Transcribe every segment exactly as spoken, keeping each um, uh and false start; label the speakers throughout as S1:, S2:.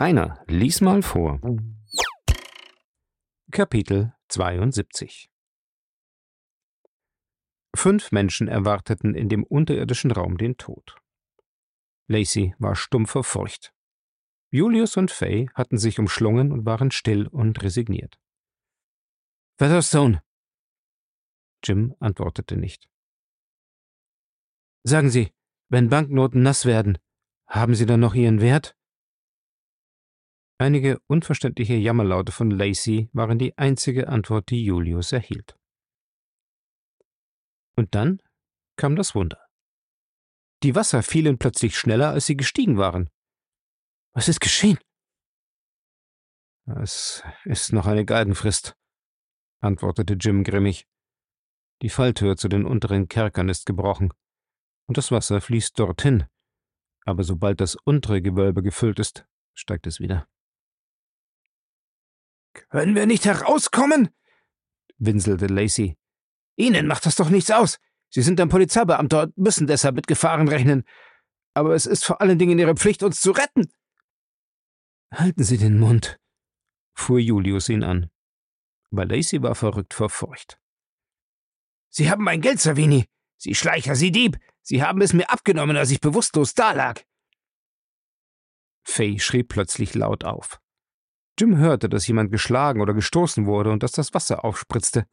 S1: Rainer, lies mal vor. Kapitel zweiundsiebzig. Fünf Menschen erwarteten in dem unterirdischen Raum den Tod. Lacey war stumm vor Furcht. Julius und Fay hatten sich umschlungen und waren still und resigniert. »Featherstone!« Jim antwortete nicht. »Sagen Sie, wenn Banknoten nass werden, haben sie dann noch ihren Wert?« Einige unverständliche Jammerlaute von Lacey waren die einzige Antwort, die Julius erhielt. Und dann kam das Wunder. Die Wasser fielen plötzlich schneller, als sie gestiegen waren. »Was ist geschehen?« »Es ist noch eine Galgenfrist«, antwortete Jim grimmig. »Die Falltür zu den unteren Kerkern ist gebrochen, und das Wasser fließt dorthin. Aber sobald das untere Gewölbe gefüllt ist, steigt es wieder.« »Können wir nicht herauskommen?« winselte Lacey. »Ihnen macht das doch nichts aus. Sie sind ein Polizeibeamter und müssen deshalb mit Gefahren rechnen. Aber es ist vor allen Dingen Ihre Pflicht, uns zu retten.« »Halten Sie den Mund«, fuhr Julius ihn an. Aber Lacey war verrückt vor Furcht. »Sie haben mein Geld, Savini! Sie Schleicher, Sie Dieb! Sie haben es mir abgenommen, als ich bewusstlos dalag!« Fay schrie plötzlich laut auf. Jim hörte, dass jemand geschlagen oder gestoßen wurde und dass das Wasser aufspritzte.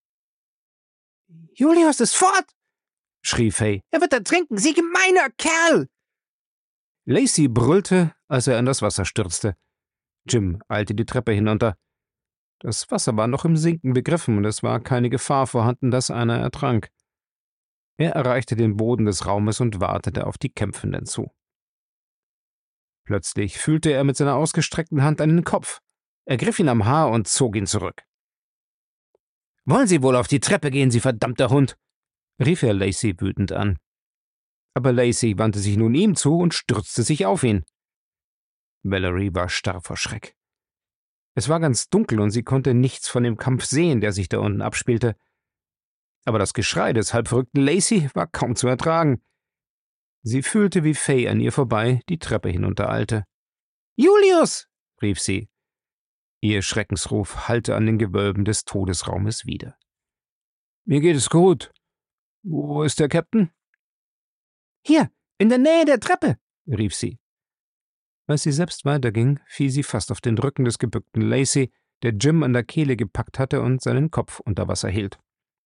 S1: »Julius ist fort!« schrie Fay. »Er wird ertrinken, Sie gemeiner Kerl!« Lacey brüllte, als er in das Wasser stürzte. Jim eilte die Treppe hinunter. Das Wasser war noch im Sinken begriffen und es war keine Gefahr vorhanden, dass einer ertrank. Er erreichte den Boden des Raumes und wartete auf die Kämpfenden zu. Plötzlich fühlte er mit seiner ausgestreckten Hand an den Kopf. Er griff ihn am Haar und zog ihn zurück. »Wollen Sie wohl auf die Treppe gehen, Sie verdammter Hund?« rief er Lacey wütend an. Aber Lacey wandte sich nun ihm zu und stürzte sich auf ihn. Valerie war starr vor Schreck. Es war ganz dunkel und sie konnte nichts von dem Kampf sehen, der sich da unten abspielte. Aber das Geschrei des halbverrückten Lacey war kaum zu ertragen. Sie fühlte, wie Fay an ihr vorbei die Treppe hinuntereilte. »Julius!« rief sie. Ihr Schreckensruf hallte an den Gewölben des Todesraumes wider. »Mir geht es gut. Wo ist der Captain?« »Hier, in der Nähe der Treppe«, rief sie. Als sie selbst weiterging, fiel sie fast auf den Rücken des gebückten Lacey, der Jim an der Kehle gepackt hatte und seinen Kopf unter Wasser hielt.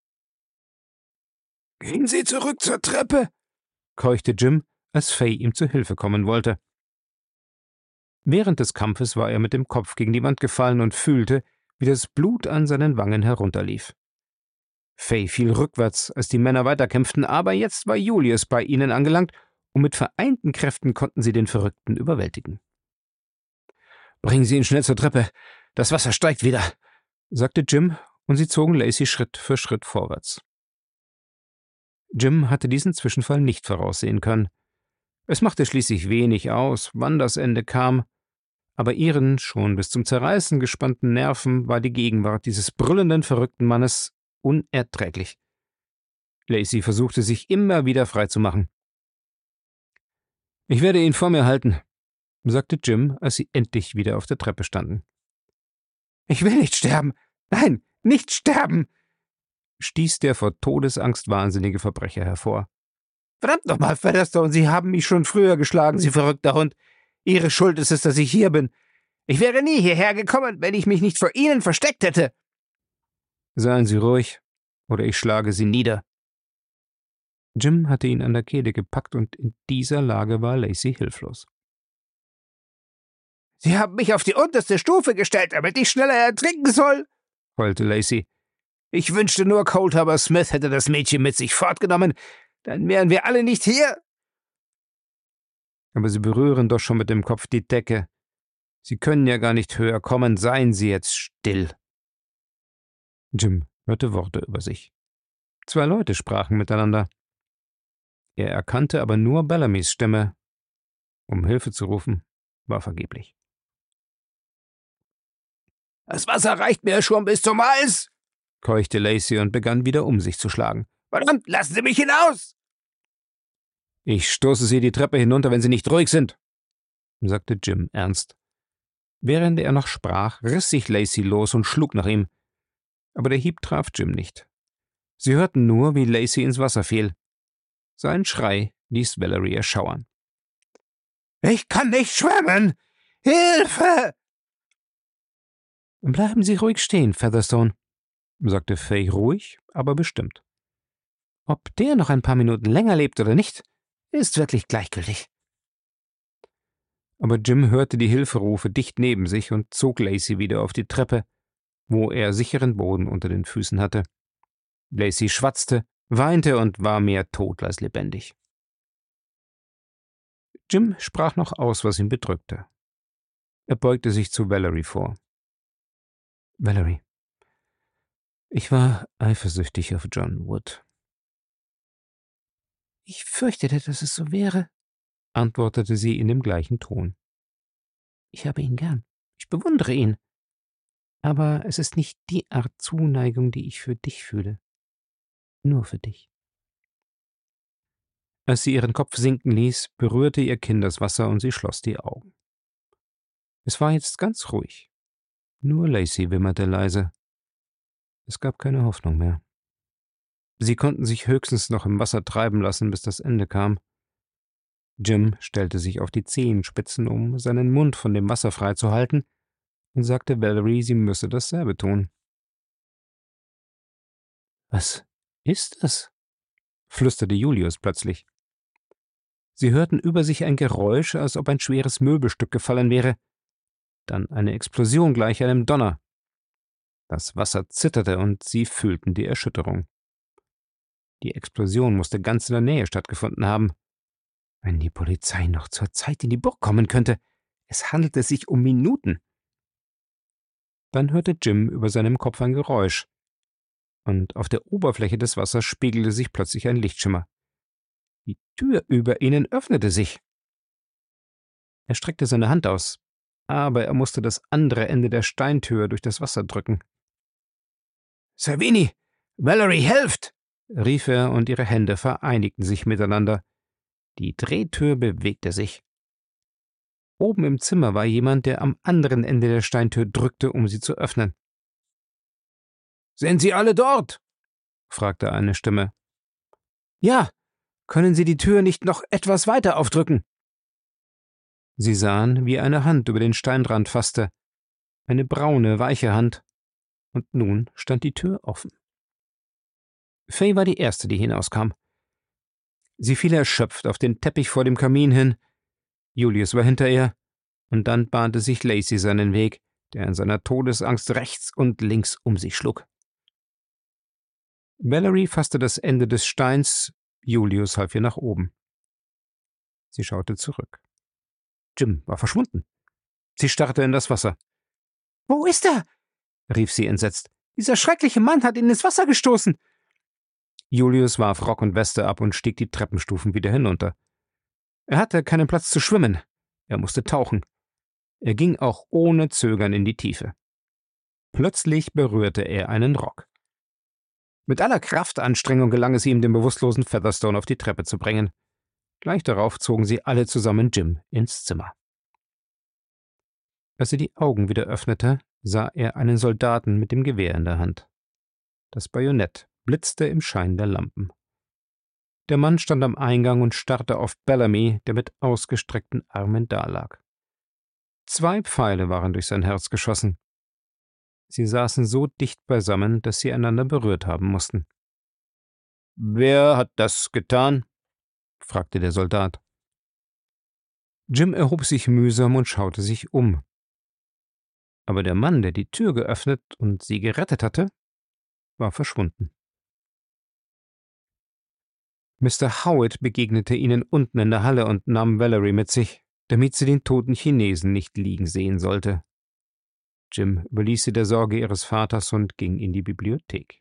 S1: »Gehen Sie zurück zur Treppe«, keuchte Jim, als Fay ihm zu Hilfe kommen wollte. Während des Kampfes war er mit dem Kopf gegen die Wand gefallen und fühlte, wie das Blut an seinen Wangen herunterlief. Fay fiel rückwärts, als die Männer weiterkämpften, aber jetzt war Julius bei ihnen angelangt, und mit vereinten Kräften konnten sie den Verrückten überwältigen. »Bringen Sie ihn schnell zur Treppe, das Wasser steigt wieder«, sagte Jim, und sie zogen Lacey Schritt für Schritt vorwärts. Jim hatte diesen Zwischenfall nicht voraussehen können. Es machte schließlich wenig aus, wann das Ende kam, aber ihren schon bis zum Zerreißen gespannten Nerven war die Gegenwart dieses brüllenden, verrückten Mannes unerträglich. Lacey versuchte sich immer wieder freizumachen. »Ich werde ihn vor mir halten«, sagte Jim, als sie endlich wieder auf der Treppe standen. »Ich will nicht sterben! Nein, nicht sterben!« stieß der vor Todesangst wahnsinnige Verbrecher hervor. »Verdammt nochmal, Featherstone, Sie haben mich schon früher geschlagen, Sie verrückter Hund. Ihre Schuld ist es, dass ich hier bin. Ich wäre nie hierher gekommen, wenn ich mich nicht vor Ihnen versteckt hätte.« »Seien Sie ruhig, oder ich schlage Sie nieder.« Jim hatte ihn an der Kehle gepackt, und in dieser Lage war Lacey hilflos. »Sie haben mich auf die unterste Stufe gestellt, damit ich schneller ertrinken soll«, heulte Lacey. »Ich wünschte nur, Coldharbour Smith hätte das Mädchen mit sich fortgenommen, dann wären wir alle nicht hier.« »Aber Sie berühren doch schon mit dem Kopf die Decke. Sie können ja gar nicht höher kommen, seien Sie jetzt still.« Jim hörte Worte über sich. Zwei Leute sprachen miteinander. Er erkannte aber nur Bellamys Stimme. Um Hilfe zu rufen, war vergeblich. »Das Wasser reicht mir schon bis zum Hals«, keuchte Lacey und begann wieder um sich zu schlagen. »Verdammt, lassen Sie mich hinaus!« »Ich stoße Sie die Treppe hinunter, wenn Sie nicht ruhig sind«, sagte Jim ernst. Während er noch sprach, riss sich Lacey los und schlug nach ihm. Aber der Hieb traf Jim nicht. Sie hörten nur, wie Lacey ins Wasser fiel. Sein Schrei ließ Valerie erschauern. »Ich kann nicht schwimmen! Hilfe!« »Bleiben Sie ruhig stehen, Featherstone«, sagte Fay ruhig, aber bestimmt. »Ob der noch ein paar Minuten länger lebt oder nicht, ist wirklich gleichgültig.« Aber Jim hörte die Hilferufe dicht neben sich und zog Lacey wieder auf die Treppe, wo er sicheren Boden unter den Füßen hatte. Lacey schwatzte, weinte und war mehr tot als lebendig. Jim sprach noch aus, was ihn bedrückte. Er beugte sich zu Valerie vor. »Valerie, ich war eifersüchtig auf John Wood.« »Ich fürchtete, dass es so wäre«, antwortete sie in dem gleichen Ton. »Ich habe ihn gern. Ich bewundere ihn. Aber es ist nicht die Art Zuneigung, die ich für dich fühle. Nur für dich.« Als sie ihren Kopf sinken ließ, berührte ihr Kinn das Wasser und sie schloss die Augen. Es war jetzt ganz ruhig. Nur Lacey wimmerte leise. Es gab keine Hoffnung mehr. Sie konnten sich höchstens noch im Wasser treiben lassen, bis das Ende kam. Jim stellte sich auf die Zehenspitzen, um seinen Mund von dem Wasser frei zu halten, und sagte Valerie, sie müsse dasselbe tun. »Was ist das?« flüsterte Julius plötzlich. Sie hörten über sich ein Geräusch, als ob ein schweres Möbelstück gefallen wäre. Dann eine Explosion gleich einem Donner. Das Wasser zitterte und sie fühlten die Erschütterung. Die Explosion musste ganz in der Nähe stattgefunden haben. Wenn die Polizei noch zur Zeit in die Burg kommen könnte, es handelte sich um Minuten. Dann hörte Jim über seinem Kopf ein Geräusch, und auf der Oberfläche des Wassers spiegelte sich plötzlich ein Lichtschimmer. Die Tür über ihnen öffnete sich. Er streckte seine Hand aus, aber er musste das andere Ende der Steintür durch das Wasser drücken. »Savini! Valerie, helft!« rief er, und ihre Hände vereinigten sich miteinander. Die Drehtür bewegte sich. Oben im Zimmer war jemand, der am anderen Ende der Steintür drückte, um sie zu öffnen. »Sind Sie alle dort?« fragte eine Stimme. »Ja, können Sie die Tür nicht noch etwas weiter aufdrücken?« Sie sahen, wie eine Hand über den Steinrand fasste, eine braune, weiche Hand, und nun stand die Tür offen. Fay war die Erste, die hinauskam. Sie fiel erschöpft auf den Teppich vor dem Kamin hin. Julius war hinter ihr, und dann bahnte sich Lacey seinen Weg, der in seiner Todesangst rechts und links um sich schlug. Valerie fasste das Ende des Steins, Julius half ihr nach oben. Sie schaute zurück. Jim war verschwunden. Sie starrte in das Wasser. »Wo ist er?« rief sie entsetzt. »Dieser schreckliche Mann hat ihn ins Wasser gestoßen!« Julius warf Rock und Weste ab und stieg die Treppenstufen wieder hinunter. Er hatte keinen Platz zu schwimmen. Er musste tauchen. Er ging auch ohne Zögern in die Tiefe. Plötzlich berührte er einen Rock. Mit aller Kraftanstrengung gelang es ihm, den bewusstlosen Featherstone auf die Treppe zu bringen. Gleich darauf zogen sie alle zusammen Jim ins Zimmer. Als er die Augen wieder öffnete, sah er einen Soldaten mit dem Gewehr in der Hand. Das Bajonett blitzte im Schein der Lampen. Der Mann stand am Eingang und starrte auf Bellamy, der mit ausgestreckten Armen dalag. Zwei Pfeile waren durch sein Herz geschossen. Sie saßen so dicht beisammen, dass sie einander berührt haben mussten. »Wer hat das getan?« fragte der Soldat. Jim erhob sich mühsam und schaute sich um. Aber der Mann, der die Tür geöffnet und sie gerettet hatte, war verschwunden. Mister Howitt begegnete ihnen unten in der Halle und nahm Valerie mit sich, damit sie den toten Chinesen nicht liegen sehen sollte. Jim überließ sie der Sorge ihres Vaters und ging in die Bibliothek.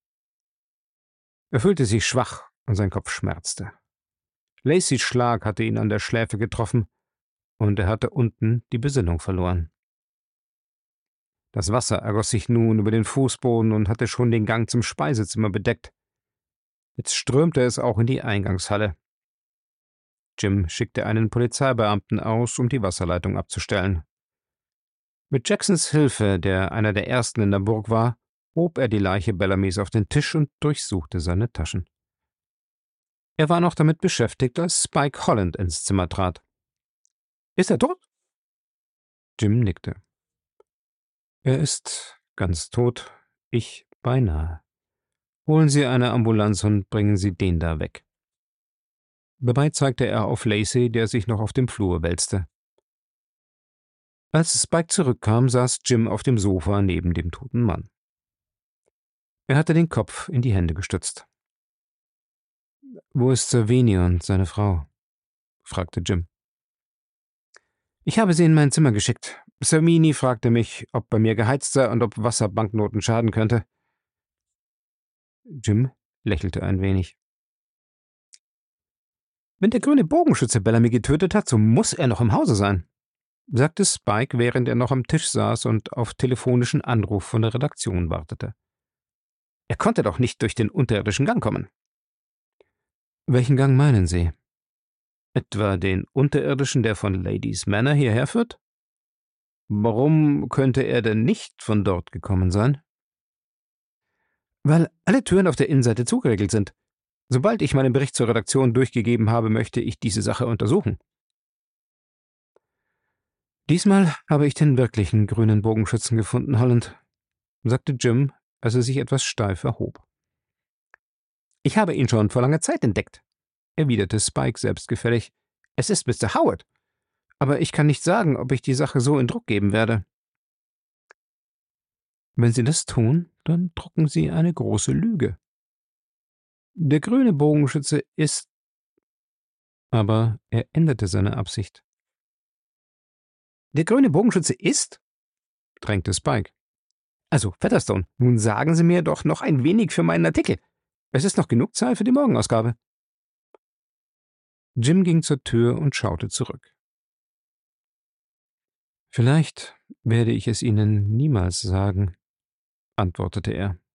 S1: Er fühlte sich schwach und sein Kopf schmerzte. Lacys Schlag hatte ihn an der Schläfe getroffen, und er hatte unten die Besinnung verloren. Das Wasser ergoss sich nun über den Fußboden und hatte schon den Gang zum Speisezimmer bedeckt. Jetzt strömte es auch in die Eingangshalle. Jim schickte einen Polizeibeamten aus, um die Wasserleitung abzustellen. Mit Jacksons Hilfe, der einer der ersten in der Burg war, hob er die Leiche Bellamys auf den Tisch und durchsuchte seine Taschen. Er war noch damit beschäftigt, als Spike Holland ins Zimmer trat. »Ist er tot?« Jim nickte. »Er ist ganz tot, ich beinahe. Holen Sie eine Ambulanz und bringen Sie den da weg.« Dabei zeigte er auf Lacey, der sich noch auf dem Flur wälzte. Als Spike zurückkam, saß Jim auf dem Sofa neben dem toten Mann. Er hatte den Kopf in die Hände gestützt. »Wo ist Savini und seine Frau?« fragte Jim. »Ich habe sie in mein Zimmer geschickt. Savini fragte mich, ob bei mir geheizt sei und ob Wasserbanknoten schaden könnte.« Jim lächelte ein wenig. »Wenn der grüne Bogenschütze Bellamy getötet hat, so muss er noch im Hause sein«, sagte Spike, während er noch am Tisch saß und auf telefonischen Anruf von der Redaktion wartete. »Er konnte doch nicht durch den unterirdischen Gang kommen.« »Welchen Gang meinen Sie? Etwa den unterirdischen, der von Ladies Manor hierher führt? Warum könnte er denn nicht von dort gekommen sein?« »Weil alle Türen auf der Innenseite zugeriegelt sind. Sobald ich meinen Bericht zur Redaktion durchgegeben habe, möchte ich diese Sache untersuchen.« »Diesmal habe ich den wirklichen grünen Bogenschützen gefunden, Holland«, sagte Jim, als er sich etwas steif erhob. »Ich habe ihn schon vor langer Zeit entdeckt«, erwiderte Spike selbstgefällig. »Es ist Mister Howard. Aber ich kann nicht sagen, ob ich die Sache so in Druck geben werde.« »Wenn Sie das tun, dann drucken Sie eine große Lüge. Der grüne Bogenschütze ist...« Aber er änderte seine Absicht. »Der grüne Bogenschütze ist?« drängte Spike. »Also, Featherstone, nun sagen Sie mir doch noch ein wenig für meinen Artikel. Es ist noch genug Zeit für die Morgenausgabe.« Jim ging zur Tür und schaute zurück. »Vielleicht werde ich es Ihnen niemals sagen«, antwortete er.